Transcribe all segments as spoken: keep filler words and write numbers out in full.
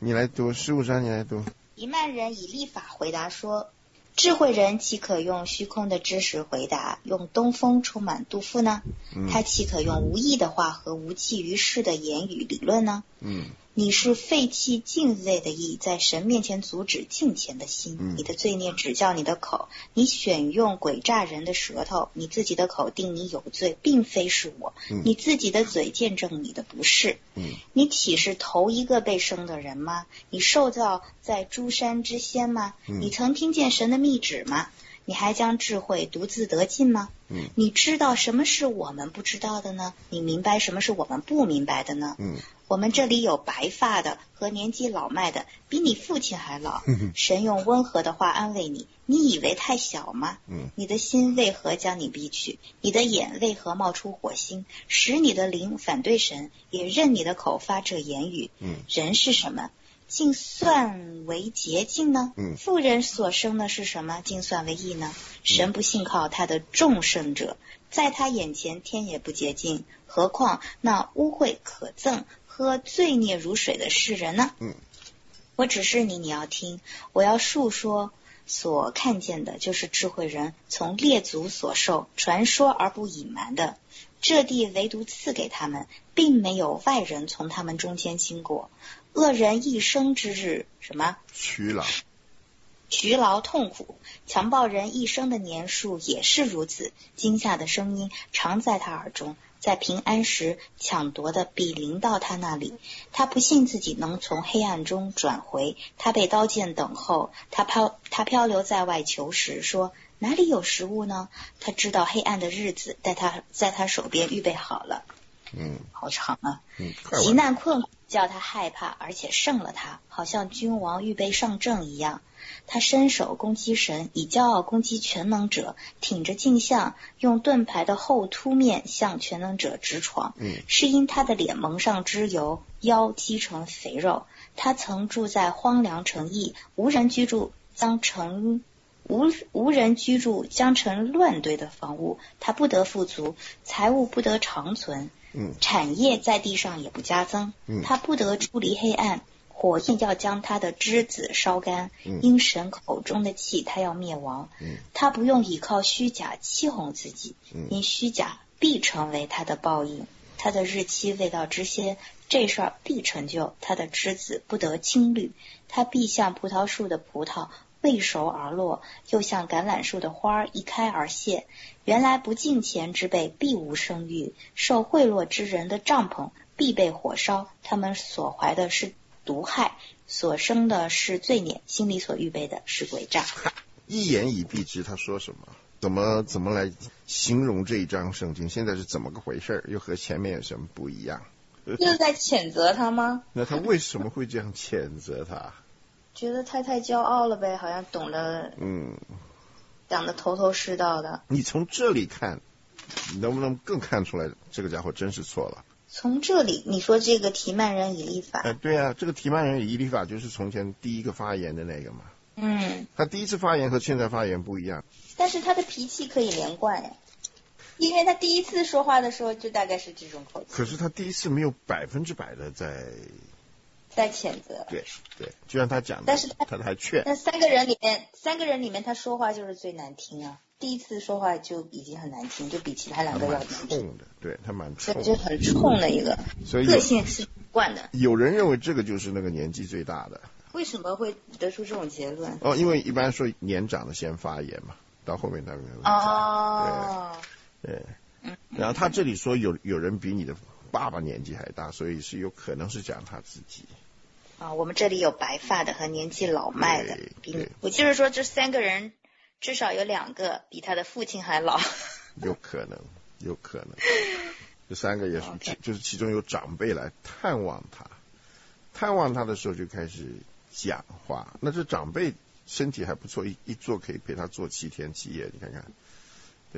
你来读十五章，你来读。 提曼人以利法回答说，智慧人岂可用虚空的知识回答，用东风充满肚腹呢？ 嗯、 他岂可用无益的话和无济于事的言语理论呢？ 嗯， 你是废弃敬畏的意，在神面前阻止敬虔的心。 嗯、 你的罪孽指教你的口，你选用诡诈人的舌头，你自己的口定你有罪，并非是我。 嗯、 你自己的嘴见证你的不是。 嗯、 你岂是头一个被生的人吗？你受造在诸山之先吗？ 嗯、 你曾听见神的密旨吗？你还将智慧独自得尽吗？ 嗯、 你知道什么是我们不知道的呢？你明白什么是我们不明白的呢？ 嗯， 我们这里有白发的和年纪老迈的，比你父亲还老。神用温和的话安慰你，你以为太小吗？ 嗯， 你的心为何将你逼去？你的眼为何冒出火星，使你的灵反对神，也任你的口发这言语？ 嗯， 人是什么？竟算为洁净呢？ 嗯， 妇人所生的是什么？竟算为义呢？神不信靠他的众圣者，在他眼前天也不洁净，何况那污秽可憎喝罪孽如水的世人呢？ 嗯， 我指示你，你要听，我要述说所看见的，就是智慧人从列祖所受传说而不隐瞒的。这地唯独赐给他们，并没有外人从他们中间经过。恶人一生之日，什么？ 屈劳， 劬劳痛苦。强暴人一生的年数也是如此。惊吓的声音常在他耳中，在平安时抢夺的必临到他那里。他不信自己能从黑暗中转回，他被刀剑等候。他漂他漂流在外求食，说哪里有食物呢？他知道黑暗的日子在他在他手边预备好了。 嗯， 好长啊。 嗯， 极难困苦叫他害怕，而且胜了他，好像君王预备上阵一样。他伸手攻击神，以骄傲攻击全能者，挺着镜像，用盾牌的后凸面向全能者直闯。 嗯， 是因他的脸蒙上脂油，腰积成肥肉。他曾住在荒凉城邑，无人居住，将成无无人居住，将成乱堆的房屋。他不得富足，财物不得长存。 嗯， 产业在地上也不加增。 嗯， 他不得出离黑暗，火焰要将他的枝子烧干。 嗯， 因神口中的气，他要灭亡。 嗯， 他不用倚靠虚假欺哄自己。 嗯， 因虚假必成为他的报应。他的日期未到之先，这事儿必成就。他的枝子不得青绿，他必像葡萄树的葡萄未熟而落，又像橄榄树的花一开而谢。原来不敬虔之辈必无生育，受贿赂之人的帐篷必被火烧。他们所怀的是毒害，所生的是罪孽，心里所预备的是诡诈。 一言以蔽之，他说什么？怎么怎么来形容这一章圣经？现在是怎么个回事？又和前面有什么不一样？ 就是在谴责他吗？ 那他为什么会这样谴责他？ 觉得他太骄傲了呗，好像懂得， 嗯， 讲得头头是道的。 你从这里看，能不能更看出来这个家伙真是错了？ 从这里，你说这个提曼人以利法， 哎，对啊，这个提曼人以利法就是从前第一个发言的那个嘛。 嗯， 他第一次发言和现在发言不一样， 但是他的脾气可以连贯呀，因为他第一次说话的时候就大概是这种口气。 可是他第一次没有百分之百的在在谴责， 对对，就像他讲的， 但是他他还劝。 那三个人里面，三个人里面他说话就是最难听啊，第一次说话就已经很难听，就比其他两个要难听。 冲的，对他蛮冲的， 就很冲的一个， 所以个性是惯的。 有人认为这个就是那个年纪最大的。 为什么会得出这种结论？ 哦，因为一般说年长的先发言嘛，到后面他们会讲。 哦， 对，对，然后他这里说有有人比你的爸爸年纪还大，所以是有可能是讲他自己。 啊，我们这里有白发的和年纪老迈的，比对， 我就是说这三个人至少有两个比他的父亲还老。 有可能，有可能，这三个也是， Okay. 就是其中有长辈来探望他，探望他的时候就开始讲话。那这长辈身体还不错，一一坐可以陪他坐七天七夜，你看看，对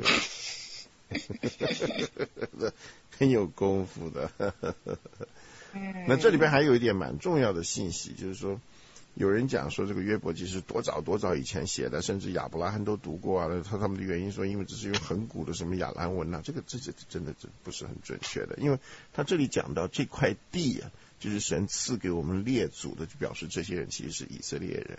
吧？很有功夫的。那这里边还有一点蛮重要的信息，就是说，有人讲说这个约伯记是多早多早以前写的，甚至亚伯拉罕都读过啊。他他们的原因说，因为这是用很古的什么亚兰文啊，这个这这真的这不是很准确的，因为他这里讲到这块地啊， 就是神赐给我们列祖的，就表示这些人其实是以色列人。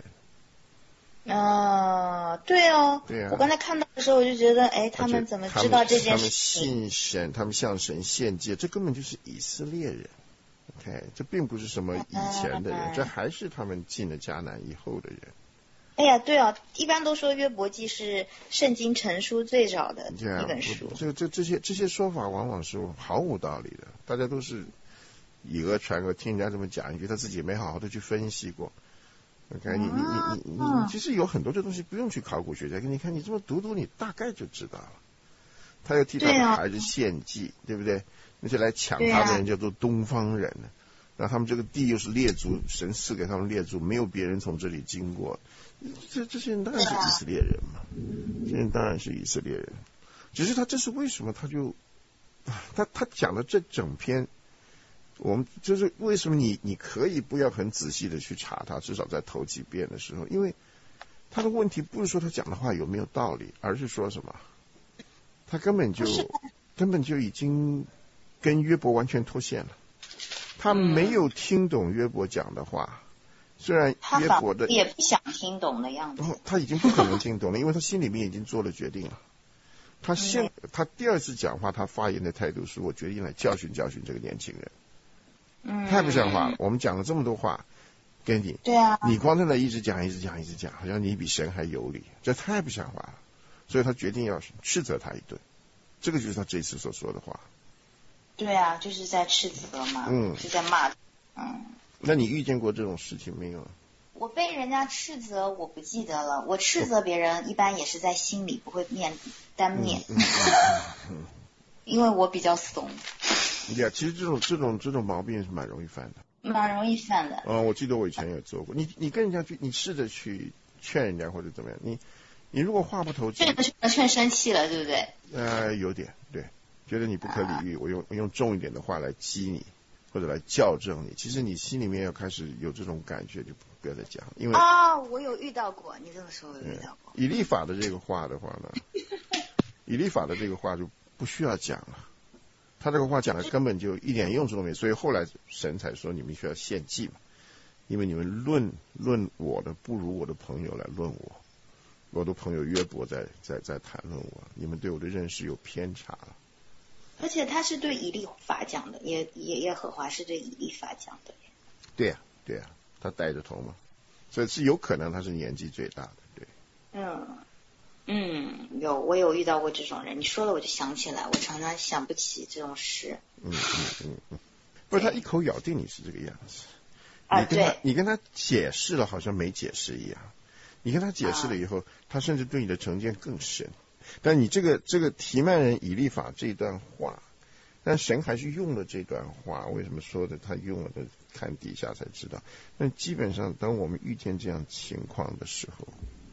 啊，对哦， 对啊， 我刚才看到的时候我就觉得，哎，他们怎么知道这件事情？ 他们信神，他们向神献祭，这根本就是以色列人。OK， 这并不是什么以前的人， 嗯、 这还是他们进了迦南以后的人。 哎呀，对啊，一般都说约伯记是圣经成书最早的一本书。 这这这些这些说法往往是毫无道理的，大家都是以讹传讹，听人家这么讲一句，他自己没好好的去分析过。OK， 你你你你你，其实有很多这东西不用去考古学家，你看你这么读读，你大概就知道了。他要替他的孩子献祭， 对,、啊、对不对？那些来抢他的人叫做东方人，那他们这个地又是列祖，神赐给他们列祖，没有别人从这里经过。这这些人当然是以色列人嘛，这些人当然是以色列人。只是他这是为什么？他就他他讲的这整篇，我们就是为什么你你可以不要很仔细的去查他，至少在头几遍的时候，因为他的问题不是说他讲的话有没有道理，而是说什么，他根本就根本就已经跟约伯完全脱线了，他没有听懂约伯讲的话。虽然约伯的也不想听懂的样子， 哦，他已经不可能听懂了，因为他心里面已经做了决定了。他现、嗯、他第二次讲话，他发言的态度是我决定来教训教训这个年轻人。嗯，太不像话了。我们讲了这么多话跟你， 对啊， 你光在那一直讲一直讲一直讲，好像你比神还有理，这太不像话了。所以他决定要斥责他一顿，这个就是他这次所说的话。 对啊，就是在斥责嘛，嗯，是在骂，嗯。 那你遇见过这种事情没有？ 我被人家斥责，我不记得了。我斥责别人一般也是在心里，不会面当面，嗯嗯嗯嗯、因为我比较怂。 对啊，其实这种这种这种毛病是蛮容易犯的， 蛮容易犯的。 嗯，我记得我以前有做过。你你跟人家去，你试着去劝人家或者怎么样，你你如果话不投机， 劝劝劝生气了，对不对？ 呃，有点对，觉得你不可理喻，啊、我用我用重一点的话来激你。或者来校正你，其实你心里面要开始有这种感觉，就不要再讲，因为啊、哦，我有遇到过，你这么说我有遇到过。 以利法的这个话的话呢，以利法的这个话就不需要讲了，他这个话讲的根本就一点用处都没有，所以后来神才说你们需要献祭嘛，因为你们论论我的不如我的朋友来论我，我的朋友约伯在在在谈论我，你们对我的认识有偏差了。 而且他是对以利法讲的，也也耶和华是对以利法讲的。 对呀、啊，对呀、啊，他带着头嘛，所以是有可能他是年纪最大的，对。 嗯嗯，有我有遇到过这种人，你说了我就想起来，我常常想不起这种事。 嗯嗯嗯嗯，不是他一口咬定你是这个样子， 啊， 你跟他对， 你跟他解释了，好像没解释一样。你跟他解释了以后，啊、他甚至对你的成见更深。但你这个这个提曼人以利法这段话，但神还是用了这段话。为什么说的他用了的？看底下才知道。但基本上，当我们遇见这样情况的时候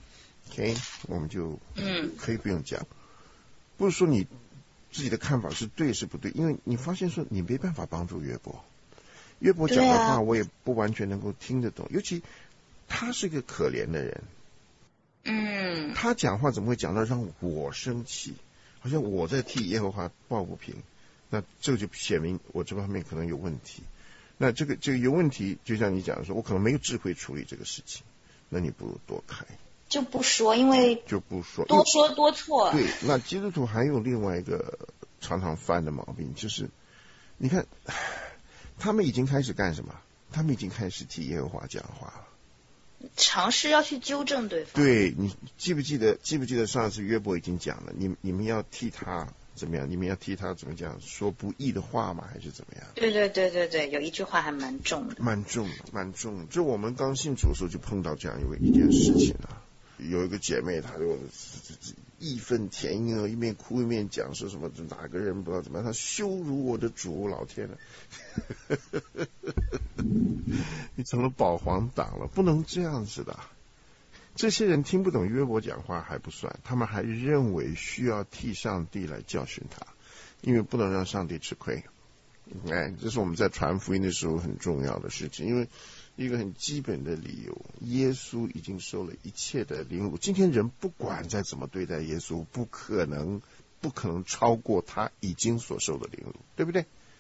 ，OK， 我们就嗯可以不用讲。不是说你自己的看法是对是不对，因为你发现说你没办法帮助约伯，约伯讲的话我也不完全能够听得懂，尤其他是个可怜的人。 嗯， 他讲话怎么会讲到让我生气？好像我在替耶和华抱不平，那这个就显明我这方面可能有问题。那这个这个有问题，就像你讲的说，我可能没有智慧处理这个事情，那你不如躲开， 就不说，因为就不说， 多说多错。 对，那基督徒还有另外一个常常犯的毛病，就是你看他们已经开始干什么？他们已经开始替耶和华讲话了。 尝试要去纠正对方。 对，你记不记得？记不记得上次约伯已经讲了，你你们要替他怎么样？你们要替他怎么讲？说不义的话吗？还是怎么样？ 对对对对对，有一句话还蛮重的。 蛮重的，蛮重的。就我们刚信主的时候就碰到这样一位一件事情啊，有一个姐妹，她就义愤填膺，一面哭一面讲说什么哪个人不知道怎么样，她羞辱我的主，老天啊！你成了保皇党了，不能这样子的。这些人听不懂约伯讲话还不算，他们还认为需要替上帝来教训他，因为不能让上帝吃亏。哎，这是我们在传福音的时候很重要的事情，因为一个很基本的理由，耶稣已经受了一切的凌辱。今天人不管再怎么对待耶稣，不可能不可能超过他已经所受的凌辱，对不对？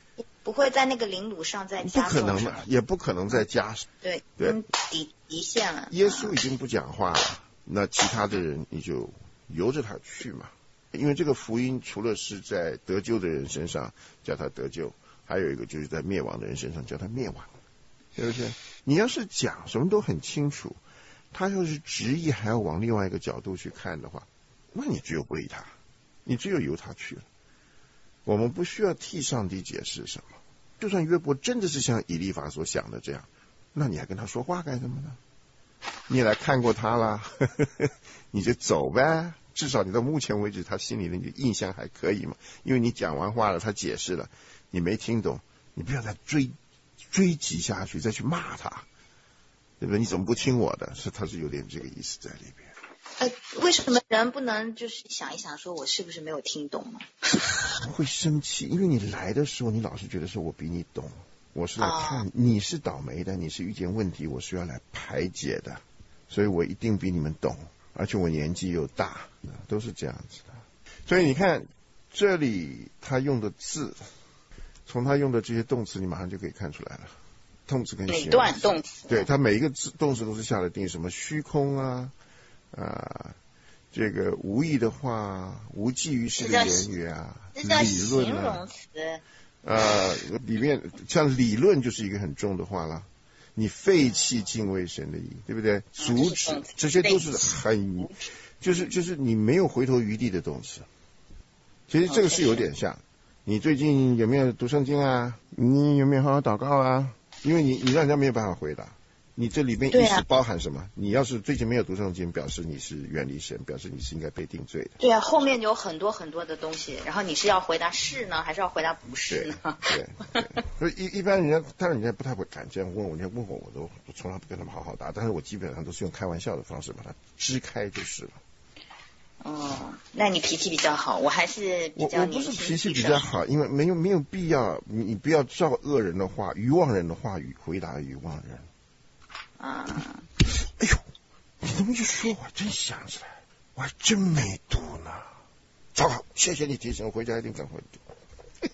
不会在那个凌辱上再加， 不可能的，也不可能再加。 对对， 底底线了。 耶稣已经不讲话了，那其他的人你就由着他去嘛。因为这个福音除了是在得救的人身上叫他得救，还有一个就是在灭亡的人身上叫他灭亡，对不对？你要是讲什么都很清楚，他要是执意还要往另外一个角度去看的话，那你只有归他，你只有由他去了。我们不需要替上帝解释什么。就算约伯真的是像以利法所想的这样，那你还跟他说话干什么呢？你也来看过他了，呵呵呵，你就走呗。至少你到目前为止他心里的你的印象还可以嘛，因为你讲完话了，他解释了，你没听懂，你不要再追追击下去，再去骂他，对不对？你怎么不听我的？是他是有点这个意思在里边。 呃，为什么人不能就是想一想，说我是不是没有听懂呢？ 会生气，因为你来的时候，你老是觉得说我比你懂，我是来看、哦、你是倒霉的，你是遇见问题，我是要来排解的，所以我一定比你们懂，而且我年纪又大，都是这样子的。所以你看这里他用的字，从他用的这些动词，你马上就可以看出来了。动词跟形容词，每段动词， 对，他每一个字动词都是下了定义，什么虚空啊。啊，这个无意的话，无济于事的言语啊，理论啊，呃，里面像理论就是一个很重的话了。你废弃敬畏神的意，对不对？阻止，这些都是很，就是就是你没有回头余地的动词。其实这个是有点像，你最近有没有读圣经啊？你有没有好好祷告啊？因为你你让人家没有办法回答。你这里面意思包含什么？啊、你要是最近没有读圣经，表示你是远离神，表示你是应该被定罪的。 对啊，后面有很多很多的东西，然后你是要回答是呢，还是要回答不是呢？ 对，对所以一一般人家，当然人家不太会敢这样问我，人家问我，我都我从来不跟他们好好答，但是我基本上都是用开玩笑的方式把它支开就是了。 哦，那你脾气比较好，我还是比较年轻。我不是脾气比较好，因为没有没有必要，你你不要照恶人的话、愚妄人的话语回答愚妄人。 啊！ 哎呦，你这么一说，我真想起来，我还真没读呢。糟糕，谢谢你提醒，我回家一定赶快读。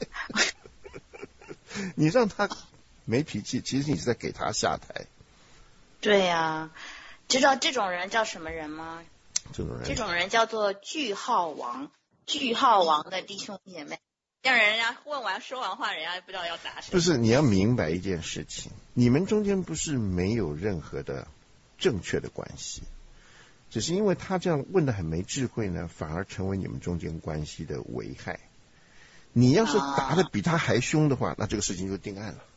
你让他没脾气，其实你是在给他下台。 对呀、啊，知道这种人叫什么人吗？ 这种人， 这种人叫做句号王。句号王的弟兄姐妹。让人家问完说完话，人家不知道要答什么。 不是，你要明白一件事情，你们中间不是没有任何的正确的关系，只是因为他这样问的很没智慧呢，反而成为你们中间关系的危害。你要是答的比他还凶的话，啊、那这个事情就定案了。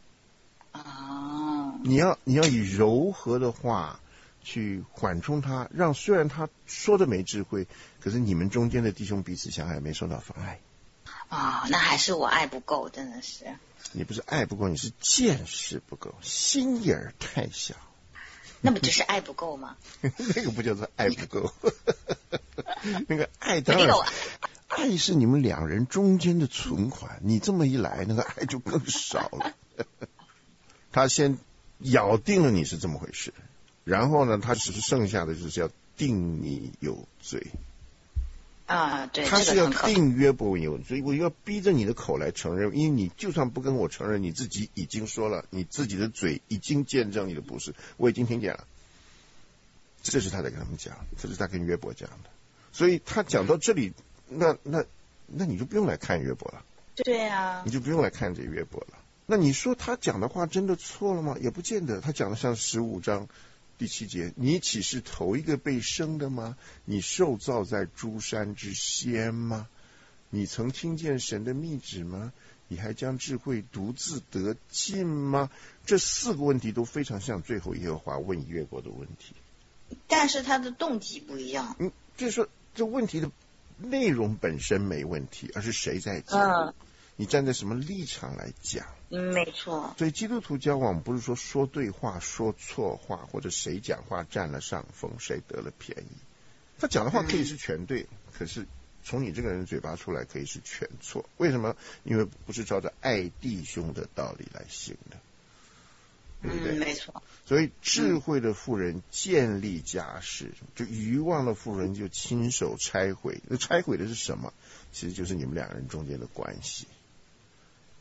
啊！ 你要你要以柔和的话去缓冲他，让虽然他说的没智慧，可是你们中间的弟兄彼此相爱，没受到妨碍。 啊、哦，那还是我爱不够，真的是。 你不是爱不够，你是见识不够，心眼儿太小。 那不就是爱不够吗？ 那个不叫做爱不够，那个爱当然，爱是你们两人中间的存款。你这么一来，那个爱就更少了。他先咬定了你是这么回事，然后呢，他只是剩下的就是要定你有罪。 啊，对， 他是要定约伯有罪，我要逼着你的口来承认，因为你就算不跟我承认，你自己已经说了，你自己的嘴已经见证你的不是，我已经听见了。这是他在跟他们讲，这是他跟约伯讲的，所以他讲到这里，那那那你就不用来看约伯了， 对啊， 你就不用来看这约伯了。那你说他讲的话真的错了吗？也不见得，他讲的像十五章。第七节，你岂是头一个被生的吗？你受造在诸山之先吗？你曾听见神的密旨吗？你还将智慧独自得尽吗？这四个问题都非常像最后耶和华问约伯的问题， 但是他的动机不一样。 嗯，就是说这问题的内容本身没问题，而是谁在讲， 嗯， 你站在什么立场来讲。 嗯，没错。 所以基督徒交往不是说说对话说错话，或者谁讲话占了上风，谁得了便宜。他讲的话可以是全对，嗯、可是从你这个人嘴巴出来可以是全错。为什么？因为不是照着爱弟兄的道理来行的，对不对？ 嗯，没错。 所以智慧的妇人建立家室，就愚妄的妇人就亲手拆毁。那拆毁的是什么？其实就是你们两人中间的关系。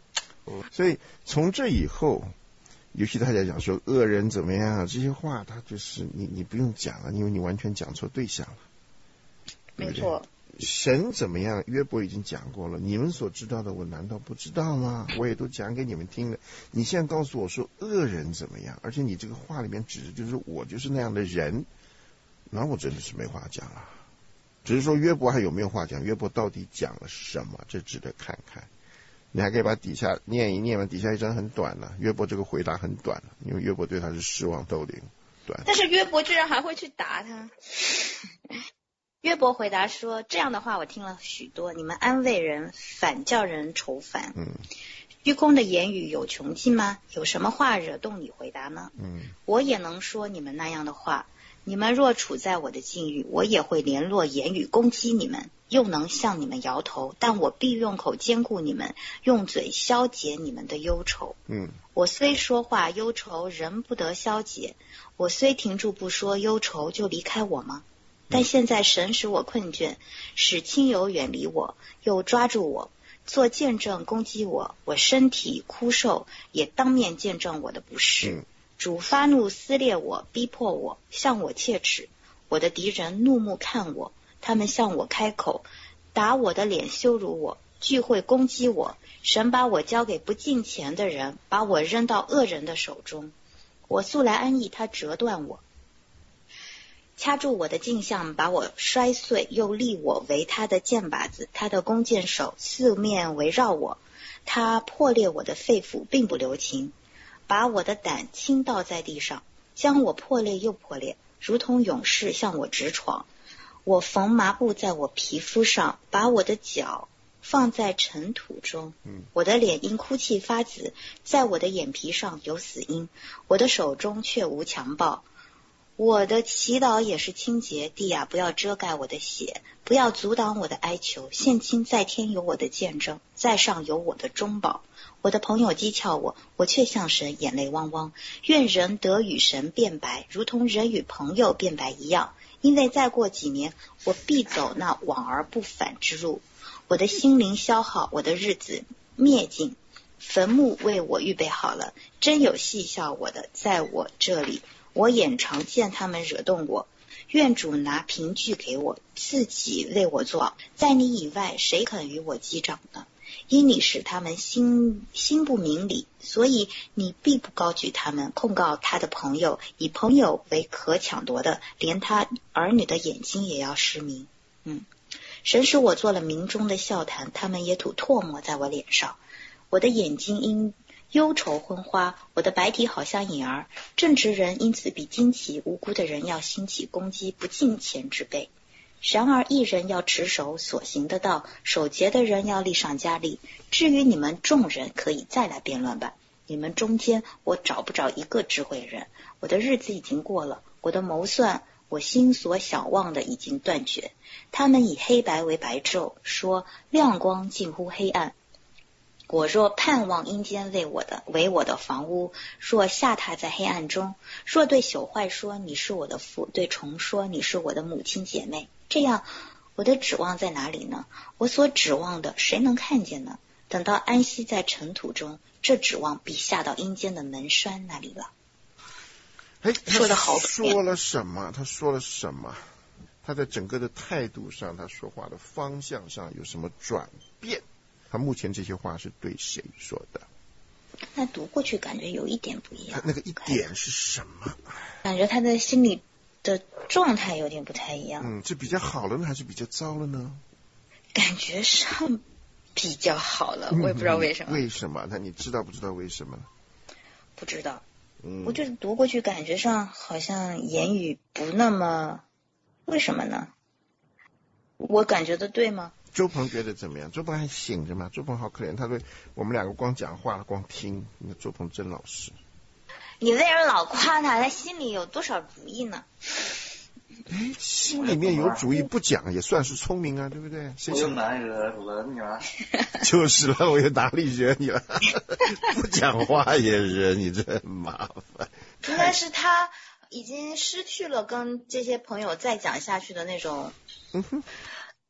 所以从这以后，尤其大家讲说恶人怎么样这些话，他就是你你不用讲了，因为你完全讲错对象了，对不对？没错。神怎么样？约伯已经讲过了，你们所知道的，我难道不知道吗？我也都讲给你们听了。你现在告诉我说恶人怎么样？而且你这个话里面指的就是我就是那样的人，那我真的是没话讲了。只是说约伯还有没有话讲？约伯到底讲了什么？这值得看看。你还可以把底下念一念嘛，底下一章很短了。约伯这个回答很短了，因为约伯对他是失望透顶。短。 但是约伯居然还会去答他。约伯回答说：“这样的话我听了许多，你们安慰人，反叫人愁烦。嗯，虚空的言语有穷尽吗？有什么话惹动你回答呢？嗯，我也能说你们那样的话。你们若处在我的境遇，我也会联络言语攻击你们，又能向你们摇头，但我必用口兼顾你们，用嘴消解你们的忧愁。嗯，我虽说话，忧愁仍不得消解；我虽停住不说，忧愁就离开我吗？但现在神使我困倦，使亲友远离我，又抓住我，做见证攻击我。我身体枯瘦，也当面见证我的不是。嗯，主发怒撕裂我，逼迫我，向我切齿。我的敌人怒目看我，他们向我开口，打我的脸，羞辱我，聚会攻击我。神把我交给不敬虔的人，把我扔到恶人的手中。我素来安逸，他折断我，掐住我的镜像，把我摔碎，又立我为他的箭靶子，他的弓箭手四面围绕我，他破裂我的肺腑，并不留情，把我的胆倾倒在地上，将我破裂又破裂，如同勇士向我直闯。我缝麻布在我皮肤上，把我的脚放在尘土中。我的脸因哭泣发紫，在我的眼皮上有死因，我的手中却无强暴。我的祈祷也是清洁，地啊，不要遮盖我的血，不要阻挡我的哀求。现今在天有我的见证，在上有我的中保。我的朋友讥诮我，我却向神眼泪汪汪。愿人得与神变白，如同人与朋友变白一样。因为再过几年，我必走那往而不返之路。我的心灵消耗，我的日子灭尽，坟墓为我预备好了。真有戏笑我的，在我这里。我眼常见他们惹动我，愿主拿凭据给我，自己为我做。在你以外，谁肯与我击掌呢？因你使他们心心不明理，所以你必不高举他们，控告他的朋友，以朋友为可抢夺的，连他儿女的眼睛也要失明。嗯，神使我做了民中的笑谈，他们也吐唾沫在我脸上。我的眼睛因忧愁昏花，我的白体好像影儿。正直人因此必惊奇，无辜的人要兴起攻击不敬虔之辈。然而义人要持守所行的道，守节的人要力上加力。至于你们众人，可以再来辩论吧。你们中间我找不着一个智慧人，我的日子已经过了，我的谋算，我心所想望的已经断绝。他们以黑白为白昼，说亮光近乎黑暗。我若盼望阴间为我的为我的房屋，若下榻在黑暗中，若对朽坏说你是我的父，对虫说你是我的母亲姐妹，这样我的指望在哪里呢？我所指望的谁能看见呢？等到安息在尘土中，这指望必下到阴间的门栓那里了。 哎，说的好，说了什么？他说了什么？他在整个的态度上，他说话的方向上有什么转变？他目前这些话是对谁说的？ 那读过去感觉有一点不一样。 他那个一点是什么？ 感觉他的心理的状态有点不太一样。 嗯，是比较好了呢，还是比较糟了呢？ 感觉上比较好了，我也不知道为什么。 嗯、为什么？那你知道不知道为什么？ 不知道。嗯，我就读过去，感觉上好像言语不那么，为什么呢？我感觉的对吗？ 周鹏觉得怎么样？周鹏还醒着吗？周鹏好可怜，他对我们两个光讲话光听，那周鹏真老实。 你为人老夸他，他心里有多少主意呢？ 哎，心里面有主意不讲也算是聪明啊，对不对？ 我又哪里惹你了？ 就是了，我又哪里惹你了？不讲话也惹你，真麻烦。 应该是他已经失去了跟这些朋友再讲下去的那种。 嗯哼。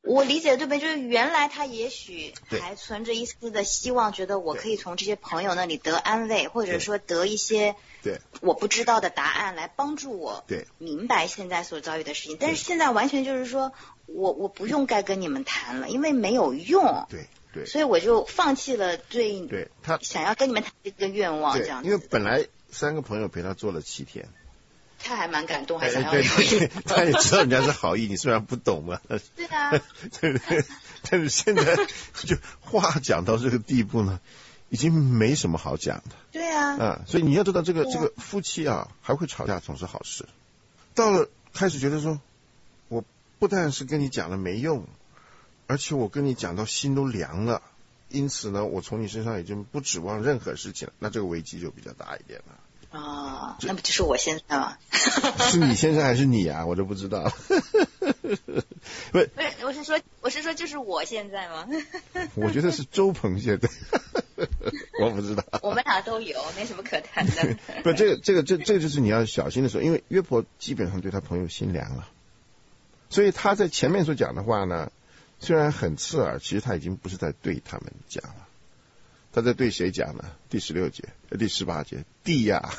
我理解对不对？就是原来他也许还存着一丝的希望，觉得我可以从这些朋友那里得安慰，或者说得一些对我不知道的答案来帮助我对明白现在所遭遇的事情。但是现在完全就是说我我不用该跟你们谈了，因为没有用。 对对， 所以我就放弃了对对他想要跟你们谈这个愿望，这样子。 因为本来三个朋友陪他做了七天。 他还蛮感动，还想要对对对，他也知道人家是好意，你虽然不懂嘛。 对啊， 对对，但是现在就话讲到这个地步呢，已经没什么好讲的。 对啊， 啊，所以你要知道，这个这个夫妻啊，还会吵架总是好事。到了开始觉得说，我不但是跟你讲了没用，而且我跟你讲到心都凉了，因此呢，我从你身上已经不指望任何事情了，那这个危机就比较大一点了。 啊、哦，那不就是我现在吗？ 是你先生还是你啊？我都不知道。不是， 我是说，我是说，就是我现在吗？ 我觉得是周鹏现在，我不知道。 我们俩都有，没什么可谈的。 不，这个这个这这个就是你要小心的时候，因为约婆基本上对他朋友心凉了，所以他在前面所讲的话呢，虽然很刺耳，其实他已经不是在对他们讲了。他在对谁讲呢？第十六节、第十八节，地呀，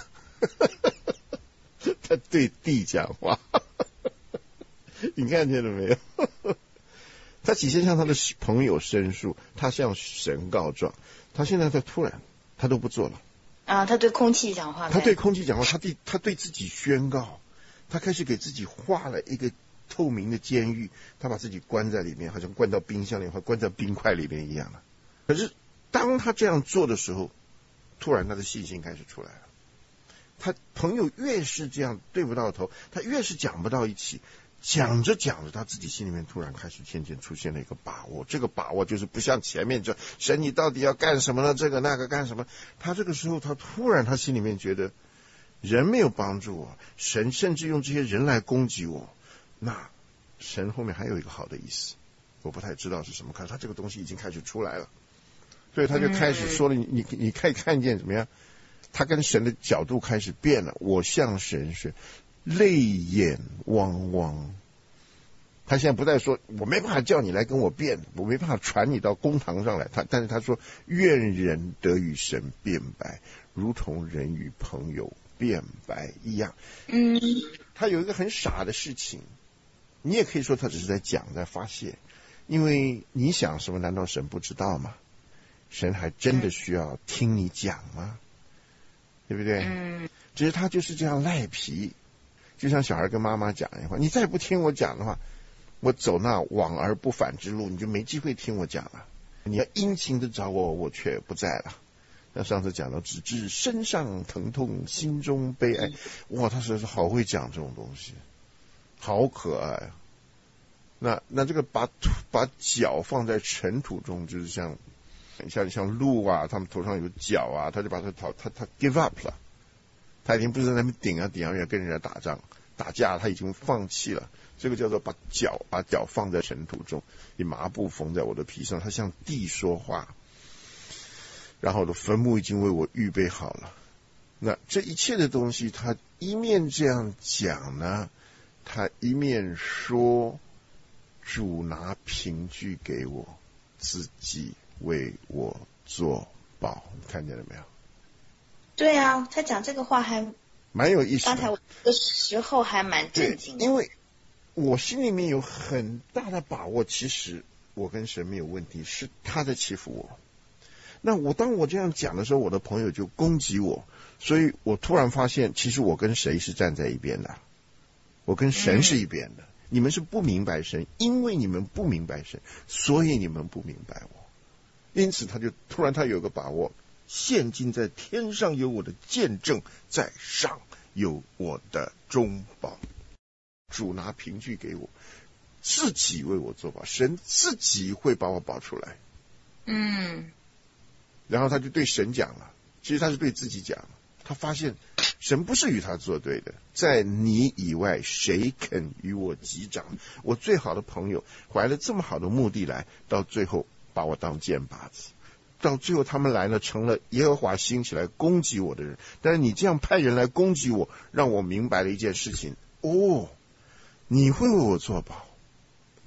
他对地讲话，你看见了没有？他起先向他的朋友申诉，他向神告状，他现在他突然他都不做了啊！他对空气讲话， 他对空气讲话，他对他对自己宣告，他开始给自己画了一个透明的监狱，他把自己关在里面，好像关到冰箱里或关在冰块里面一样了。可是当他这样做的时候，突然他的信心开始出来了。他朋友越是这样对不到头，他越是讲不到一起，讲着讲着，他自己心里面突然开始渐渐出现了一个把握。这个把握就是不像前面这神你到底要干什么呢？这个那个干什么？他这个时候他突然他心里面觉得人没有帮助我，神甚至用这些人来攻击我，那神后面还有一个好的意思，我不太知道是什么，可是他这个东西已经开始出来了。所以他就开始说了，你你可以看见怎么样？他跟神的角度开始变了。我向神是泪眼汪汪。他现在不再说我没办法叫你来跟我辩，我没办法传你到公堂上来。他但是他说愿人得与神辩白，如同人与朋友辩白一样。 嗯， 他有一个很傻的事情，你也可以说他只是在讲在发泄，因为你想什么？难道神不知道吗？神还真的需要听你讲吗？对不对？ 嗯， 只是他就是这样赖皮，就像小孩跟妈妈讲一话，你再不听我讲的话，我走那往而不返之路，你就没机会听我讲了。你要殷勤的找我，我却不在了。那上次讲到只知身上疼痛，心中悲哀，哇，他实在是好会讲这种东西，好可爱啊。那那这个把把脚放在尘土中，就是像像像鹿啊，他们头上有角啊，他就把他他他他 give up 了，他已经不是在那边顶啊顶啊，要跟人家打仗打架，他已经放弃了。这个叫做把脚把脚放在尘土中，以麻布缝在我的皮上，他向地说话，然后我的坟墓已经为我预备好了。那这一切的东西，他一面这样讲呢，他一面说，主拿凭据给我，自己为我作保。你看见了没有？ 对啊，他讲这个话还蛮有意思的。 刚才我的时候还蛮震惊的， 因为我心里面有很大的把握，其实我跟神没有问题，是他在欺负我。那我当我这样讲的时候，我的朋友就攻击我，所以我突然发现，其实我跟谁是站在一边的？我跟神是一边的。嗯，你们是不明白神，因为你们不明白神，所以你们不明白我。因此他就突然他有个把握，现今在天上有我的见证，在上有我的中保。主拿凭据给我，自己为我作保，神自己会把我保出来。 嗯， 然后他就对神讲了，其实他是对自己讲，他发现神不是与他作对的，在你以外谁肯与我击掌？我最好的朋友怀了这么好的目的来，到最后把我当箭靶子，到最后他们来了，成了耶和华兴起来攻击我的人。但是你这样派人来攻击我，让我明白了一件事情，哦，你会为我作保，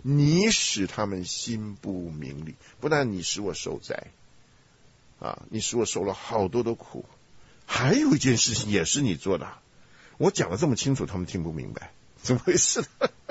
你使他们心不明理，不但你使我受灾啊，你使我受了好多的苦，还有一件事情也是你做的，我讲的这么清楚，他们听不明白，怎么回事？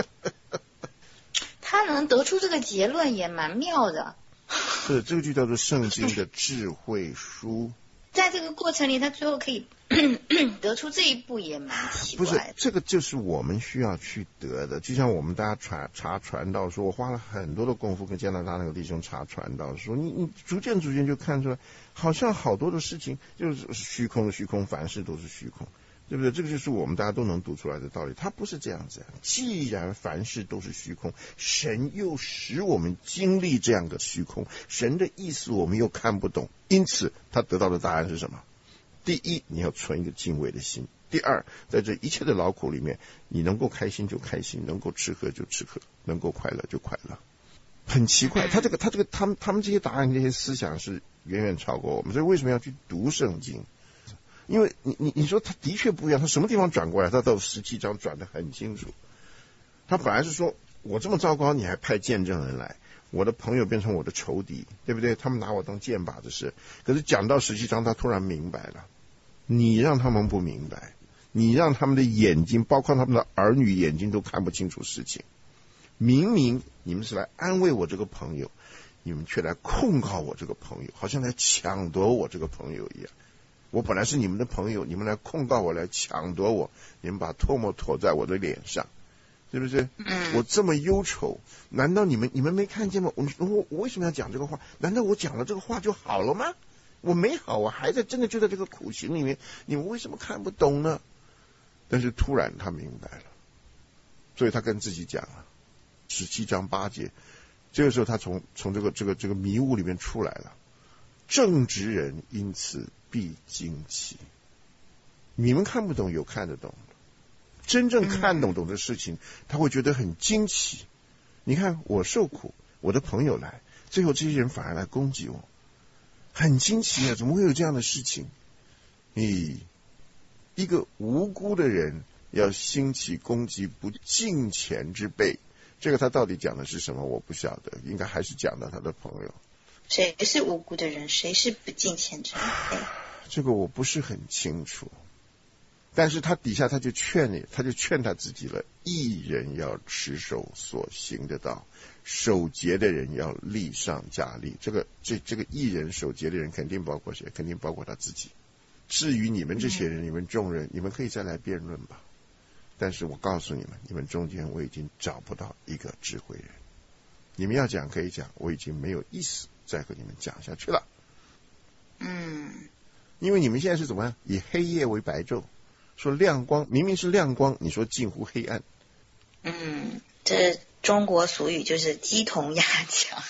他能得出这个结论也蛮妙的。 是，这个就叫做圣经的智慧书。 在这个过程里，他最后可以得出这一步也蛮奇怪的。 不是，这个就是我们需要去得的。就像我们大家传查传道说，我花了很多的功夫跟加拿大那个弟兄查传道说，你你逐渐逐渐就看出来，好像好多的事情就是虚空的虚空，凡事都是虚空，对不对？这个就是我们大家都能读出来的道理。它不是这样子，既然凡事都是虚空，神又使我们经历这样的虚空，神的意思我们又看不懂，因此他得到的答案是什么？第一，你要存一个敬畏的心；第二，在这一切的劳苦里面，你能够开心就开心，能够吃喝就吃喝，能够快乐就快乐。很奇怪，他这个他这个他们他们这些答案这些思想是远远超过我们，所以为什么要去读圣经？因为你你你说他的确不一样，他什么地方转过来，他到十七章转得很清楚。他本来是说我这么糟糕，你还派见证人来，我的朋友变成我的仇敌，对不对？他们拿我当箭靶的事。可是讲到十七章，他突然明白了，你让他们不明白，你让他们的眼睛，包括他们的儿女眼睛都看不清楚事情。明明你们是来安慰我这个朋友，你们却来控告我这个朋友，好像来抢夺我这个朋友一样。我本来是你们的朋友，你们来控告我，来抢夺我，你们把唾沫吐在我的脸上，是不是？嗯，我这么忧愁，难道你们你们没看见吗？我我我为什么要讲这个话？难道我讲了这个话就好了吗？我没好，我还在真的就在这个苦情里面，你们为什么看不懂呢？但是突然他明白了，所以他跟自己讲了十七章八节，这个时候他从从这个这个这个迷雾里面出来了。正直人因此必惊奇。你们看不懂，有看得懂的。真正看懂懂的事情，他会觉得很惊奇。你看我受苦，我的朋友来，最后这些人反而来攻击我，很惊奇啊！怎么会有这样的事情？咦，一个无辜的人要兴起攻击不敬虔之辈，这个他到底讲的是什么？我不晓得，应该还是讲到他的朋友。 谁是无辜的人？谁是不敬虔之辈？ 这个我不是很清楚。但是他底下他就劝你，他就劝他自己了：义人要持守所行的道，守节的人要力上加力。这个这这个义人守节的人肯定包括谁？肯定包括他自己。至于你们这些人，你们众人，你们可以再来辩论吧。但是我告诉你们，你们中间我已经找不到一个智慧人。你们要讲可以讲，我已经没有意思再和你们讲下去了。 嗯， 因为你们现在是怎么样？以黑夜为白昼，说亮光明明是亮光，你说近乎黑暗。 嗯，这中国俗语就是鸡同鸭讲。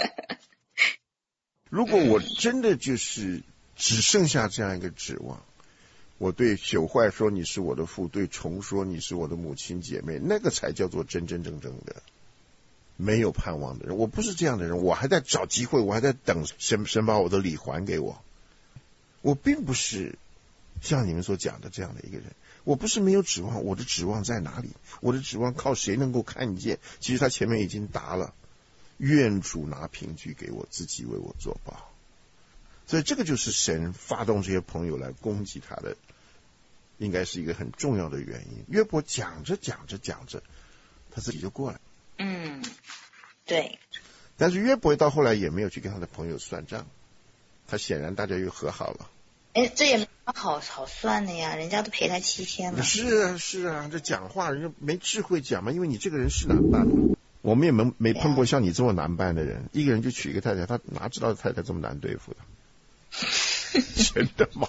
如果我真的就是只剩下这样一个指望，我对朽坏说你是我的父，对虫说你是我的母亲姐妹，那个才叫做真真正正的没有盼望的人。我不是这样的人，我还在找机会，我还在等神神把我的礼还给我。我并不是像你们所讲的这样的一个人，我不是没有指望，我的指望在哪里？我的指望靠谁能够看见？其实他前面已经答了，愿主拿凭据给我，自己为我作保。所以这个就是神发动这些朋友来攻击他的，应该是一个很重要的原因。约伯讲着讲着讲着，他自己就过来。 嗯，对。 但是约伯到后来也没有去跟他的朋友算账，他显然大家又和好了。 哎，这也没好好算的呀，人家都陪他七天了。 是啊，是啊，这讲话人家没智慧讲嘛，因为你这个人是难办嘛。我们也没没碰过像你这么难办的人，一个人就娶一个太太，他哪知道太太这么难对付的？真的吗？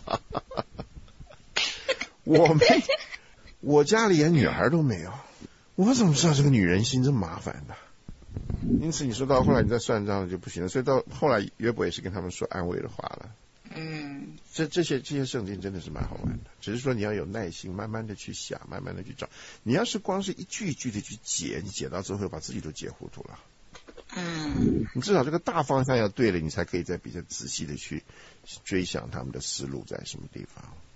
我们我家里连女儿都没有，我怎么知道这个女人心这么麻烦的？因此你说到后来你再算账就不行了，所以到后来约伯也是跟他们说安慰的话了。 嗯， 这这些这些圣经真的是蛮好玩的，只是说你要有耐心，慢慢的去想，慢慢的去找。你要是光是一句一句的去解，你解到最后把自己都解糊涂了。 嗯， 你至少这个大方向要对了，你才可以再比较仔细的去追想他们的思路在什么地方。